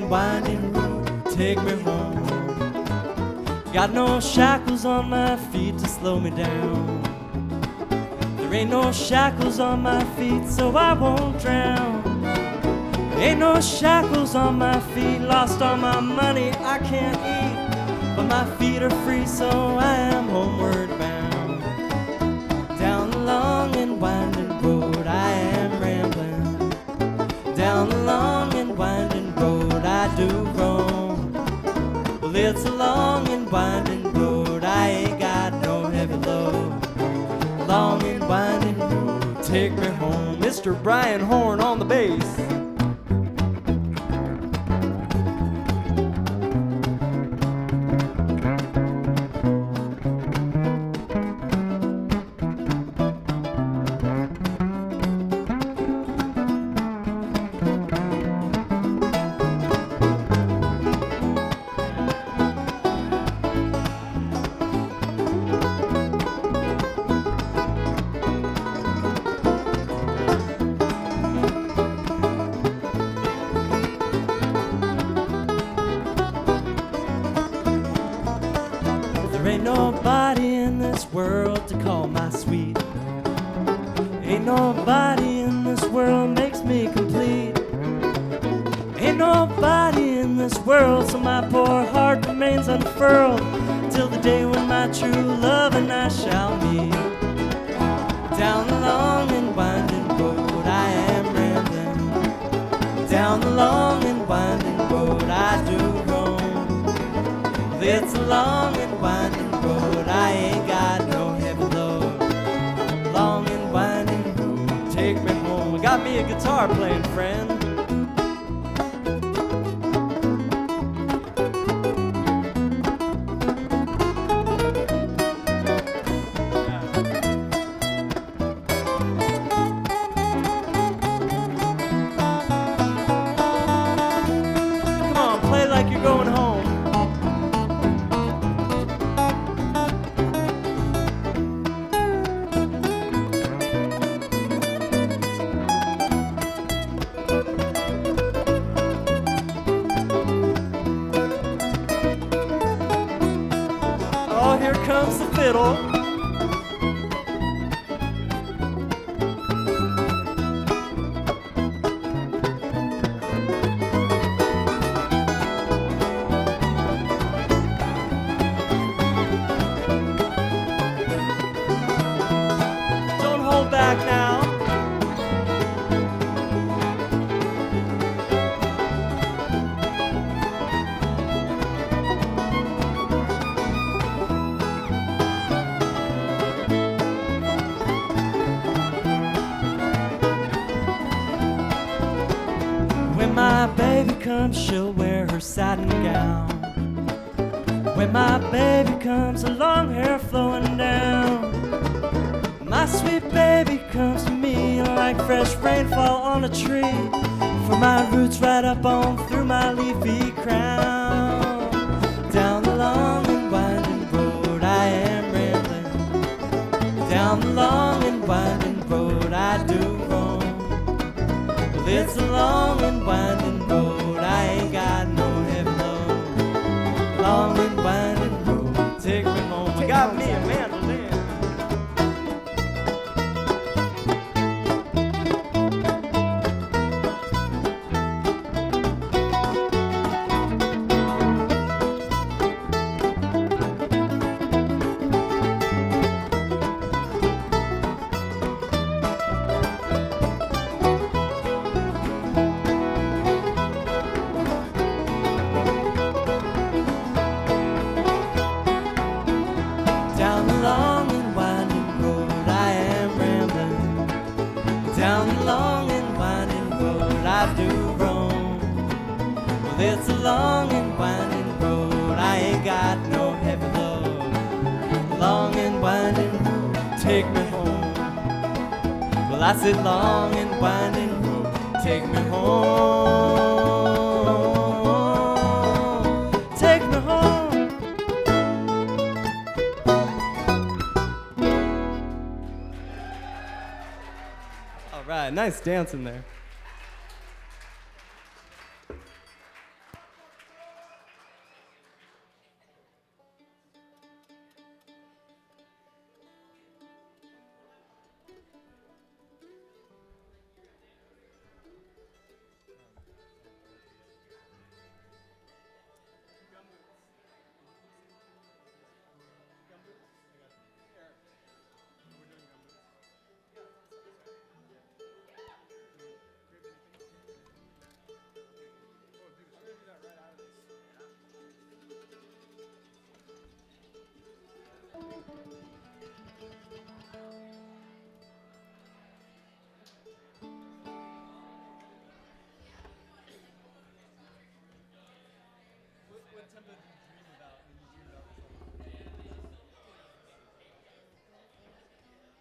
and winding road, take me home. Got no shackles on my feet to slow me down. There ain't no shackles on my feet, so I won't drown. Ain't no shackles on my feet, lost all my money I can't eat, but my feet are free, so I am homeward bound. Down the long and winding road I am rambling. Down the long and winding road I do roam. Well, it's a long and winding road, I ain't got no heavy load. Long and winding road, take me home. Mr. Brian Horn on the bass. Ain't nobody in this world to call my sweet. Ain't nobody in this world makes me complete. Ain't nobody in this world, so my poor heart remains unfurled till the day when my true love and I shall meet. Down the long and winding road I am rambling. Down the long and winding road I do roam. It's a long and winding road, I ain't got no heavy load. Long and winding road, take me home. I got me a guitar playing friend. Come on, play like you're going home. Here comes the fiddle. Don't hold back now. When my baby comes, she'll wear her satin gown. When my baby comes, her long hair flowing down. My sweet baby comes to me like fresh rainfall on a tree, for my roots right up on through my leafy crown. Down the long and winding road I am rambling. Down the long and winding road I do roam. Well, it's a long and winding road, I ain't got no heavy load. Long and winding road, take me home. I got me a mandolin. Down the long and winding road I am rambling. Down the long and winding road I do roam. Well, it's a long and winding road, I ain't got no heavy load. Long and winding road, take me home. Well, I said long and winding road, take me home. Take me home. All right, nice dancing there.